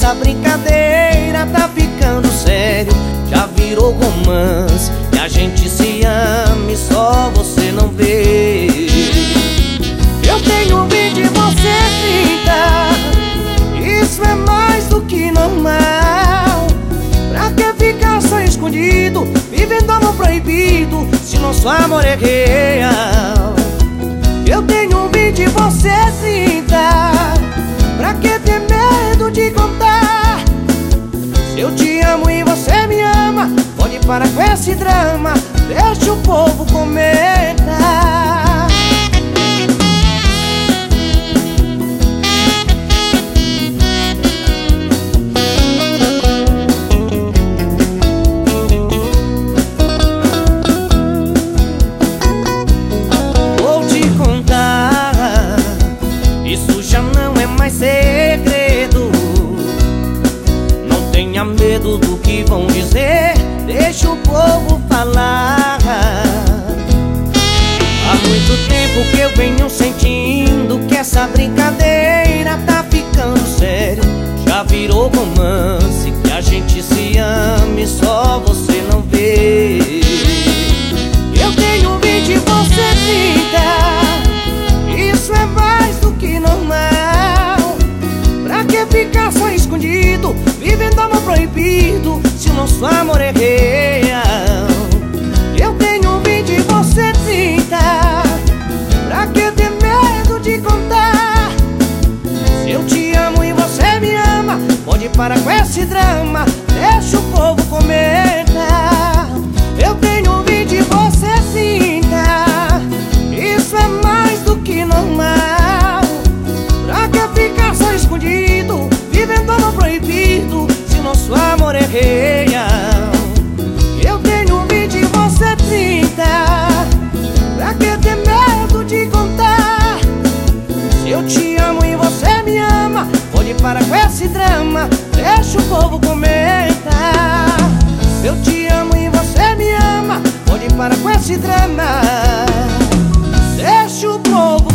essa brincadeira tá ficando sério. Já virou romance, que a gente se ama e só você não vê. Eu tenho 20 e você 30, isso é mais do que normal. Pra que ficar só escondido, vivendo amor proibido, se nosso amor é real? Eu tenho 20 e você 30, pra que ter medo de contar? Se eu te amo e você me ama, pode parar com esse drama, deixa o povo comentar. Vou te contar, isso já não é mais segredo. Não tenha medo do que vão dizer, deixa o povo falar. Há muito tempo que eu venho sentindo que essa brincadeira tá ficando sério. Já virou romance, que a gente se ama e só você não vê. Eu tenho 20 e você 30, isso é mais do que normal. Pra que ficar só escondido, vivendo amor proibido, se o nosso amor é real? Eu tenho 20 e você 30, pra que ter medo de contar? Se eu te amo e você me ama, pode parar com esse drama, deixa o povo comentar. Eu tenho 20 e você 30, isso é mais do que normal. Pra que ficar só escondido, vivendo amor proibido, se nosso amor é real? Eu tenho 20 e você 30, pra que ter medo de contar? Se eu te amo e você me ama, pode parar com esse drama, deixa o povo comentar. Eu te amo e você me ama, pode parar com esse drama, deixa o povo